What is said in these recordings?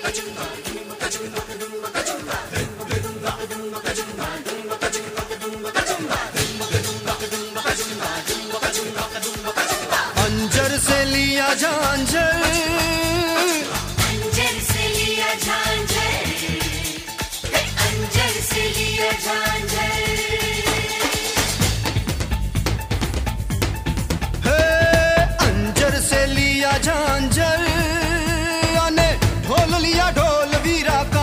अंजर से लिया झांझर, अंजर से लिया झांझर, अंजर से लिया झांझर। हे अंजर से लिया झांझर, आने ढोल लिया ढोल वीरा का,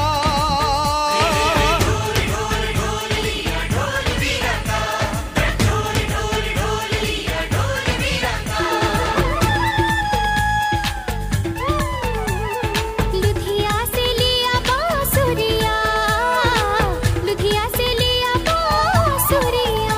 ढोल ढोल ढोल लिया ढोल वीरा का, ढोल ढोल ढोल लिया ढोल वीरा का। लुधिया से लिया बांसुरिया, लुधिया से लिया बांसुरिया।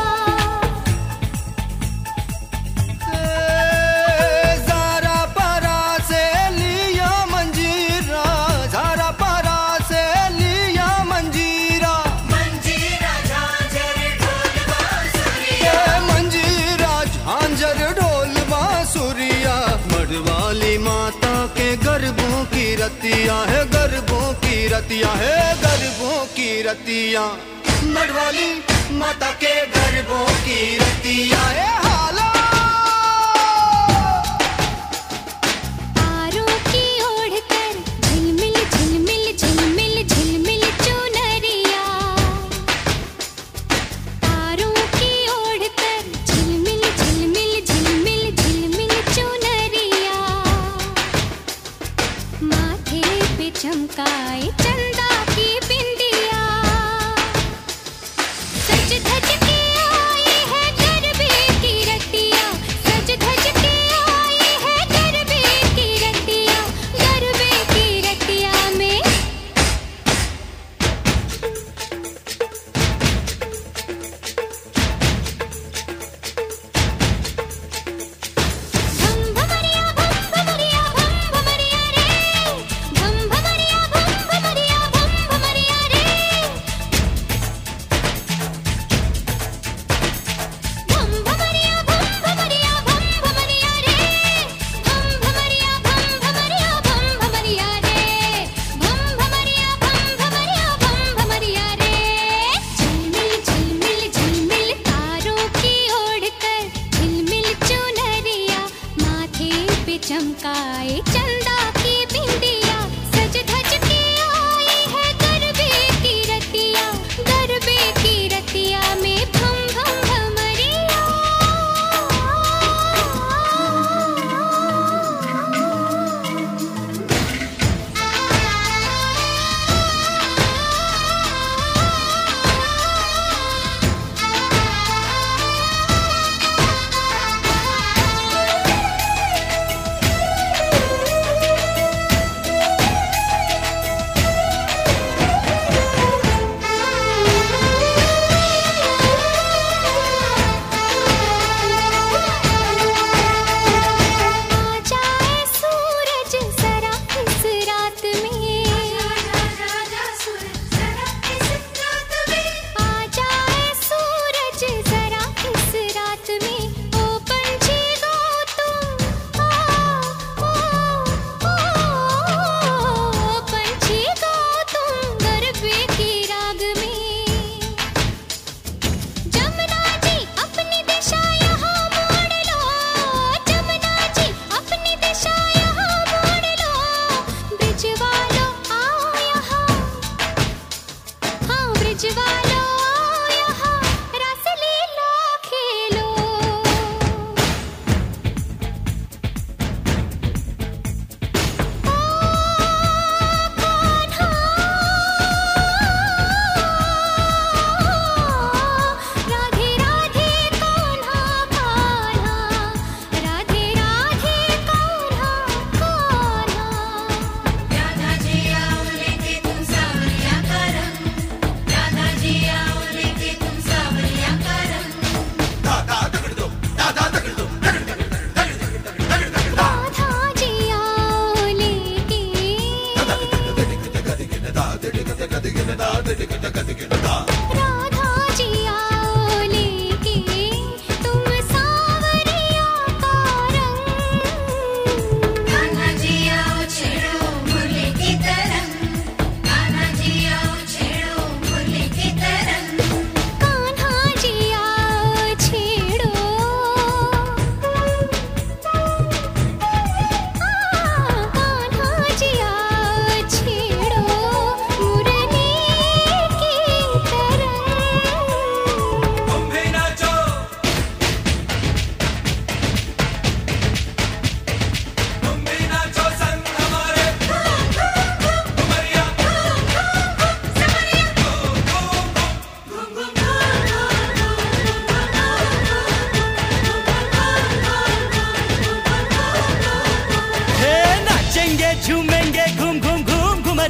ज़ारा परा से लिया मंजीरा, ज़ारा परा से लिया मंजीरा, मंजीरा झांझर ढोल बांसुरिया, मंजीरा झांझर ढोल बांसुरिया। मढ़वाली माता के गरबों की रतिया है, गरबों की रतिया है, गरबों की रतिया। मढ़वाली माता के गरबों की रतिया है। हाला तारों की ओढ़कर झिलमिल झिलमिल झिलमिल झिलमिल चुनरिया, तारों की ओढ़कर झिलमिल झिलमिल झिलमिल झिलमिल चुनरिया। माथे पे चमकाए चंदा की बिंदिया, सज धज के आई है गरबे की रतिया, सज धज के आई है गरबे की रतिया, गरबे की रतिया में। भम भमरिया रे, भम भमरिया रे, भम भमरिया रे, भम भमरिया रे, भम भमरिया रे, भम भमरिया रे। झिलमिल झिलमिल झिलमिल तारों की ओढ़कर झिलमिल चुनरिया, माथे पे चमकाए चंदा की बिंदिया, सज धज के आई है गरबे की रतिया, गरबे की रतिया में। भम भम भमरिया। आ जाए सूरज जरा इस रात में, आ जाए सूरज जरा इस रात में। ओ पंछी गो तुम, ओ पंछी गो तुम गरबे की राग में। जमुना जी अपनी दिशा यहाँ मोड़ लो, जमुना जी अपनी दिशा यहाँ मोड़ लो। ब्रिज वालों आओ यहाँ, हाँ ब्रिज वालों आओ यहाँ, रास लीला खेलो। राधे राधे कान्हा कान्हा, राधे राधे कान्हा कान्हा। राधा जी आओ लेके तुम सावरिया का रंग, राधा जी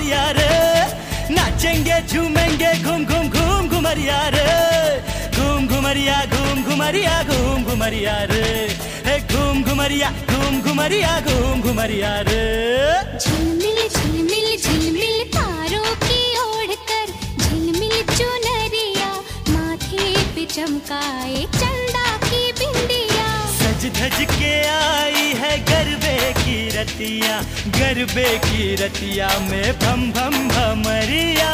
घुमरिया रे, नाचेंगे झूमेंगे घूम घूम घूम घुमरिया रे, घूम घुमरिया घूम घुमरिया घूम घुमरिया रे, घूम घुमरिया घूम घुमरिया घूम घुमरिया रे। झिलमिल झिलमिल झिलमिल तारों की ओढ़कर झिलमिल चुनरिया, माथे पे चमकाए चंदा की बिंदिया। सज धज के आई है गरबे की रतिया, गरबे की रतिया में भम भम भमरिया।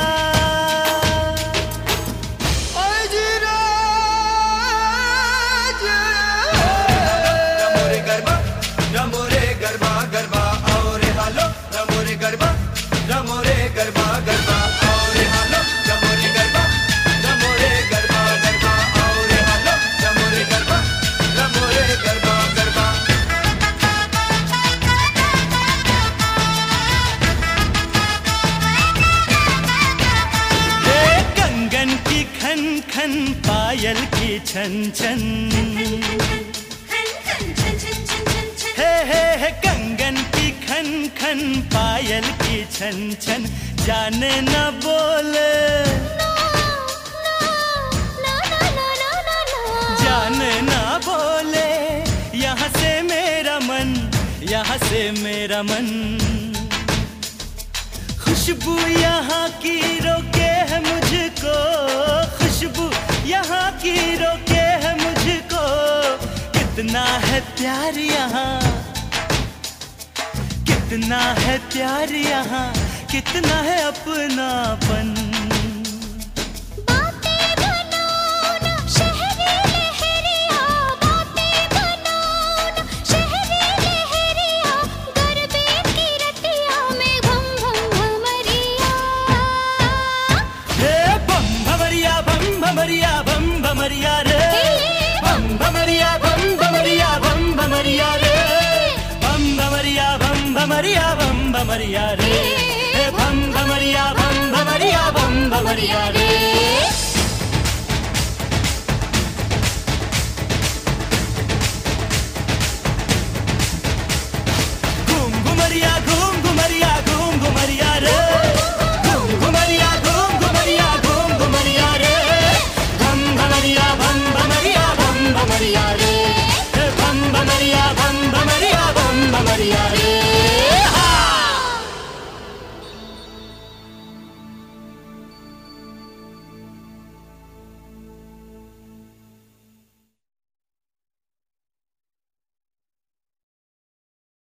खन पायल की छन छन, हे कंगन की खन खन पायल की छन छन, जाने न बोले जाने न बोले, यहाँ से मेरा मन, यहाँ से मेरा मन। खुशबू यहाँ की रोके है मुझको, खुशबू यहाँ की रोके है मुझको, कितना है प्यार यहाँ, कितना है प्यार यहाँ, कितना है अपनापन। भमरिया बम भमरिया रे, बम भमरिया बम भमरिया बम भमरिया रे, बम भमरिया बम भमरिया बम भमरिया रे, बम भमरिया बम भमरिया बम भमरिया।